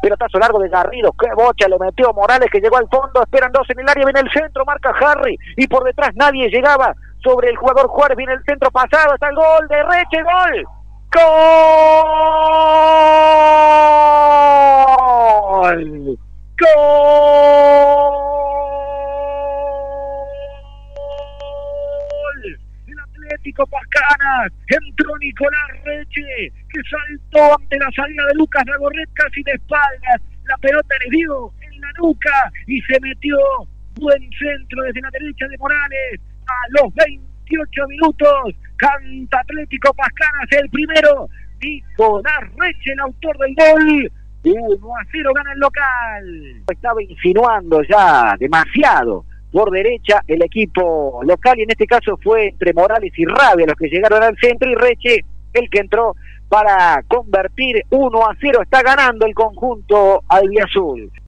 pelotazo largo de Garrido, qué bocha le metió Morales, que llegó al fondo, esperan dos en el área, viene el centro, marca Harry, y por detrás nadie llegaba sobre el jugador Juárez, viene el centro pasado, está el gol de Reche, gol. ¡Gol! ¡Gol! El Atlético Pascanas, entró Nicolás Reche, que saltó ante la salida de Lucas Lagorret casi de espaldas, la pelota le dio en la nuca y se metió, buen centro desde la derecha de Morales, a los 28 minutos, canta Atlético Pascanas el primero, Nicolás Reche, el autor del gol. 1-0 gana el local. Estaba insinuando ya demasiado por derecha el equipo local, y en este caso fue entre Morales y Rabia los que llegaron al centro, y Reche el que entró para convertir. 1-0, está ganando el conjunto albiazul.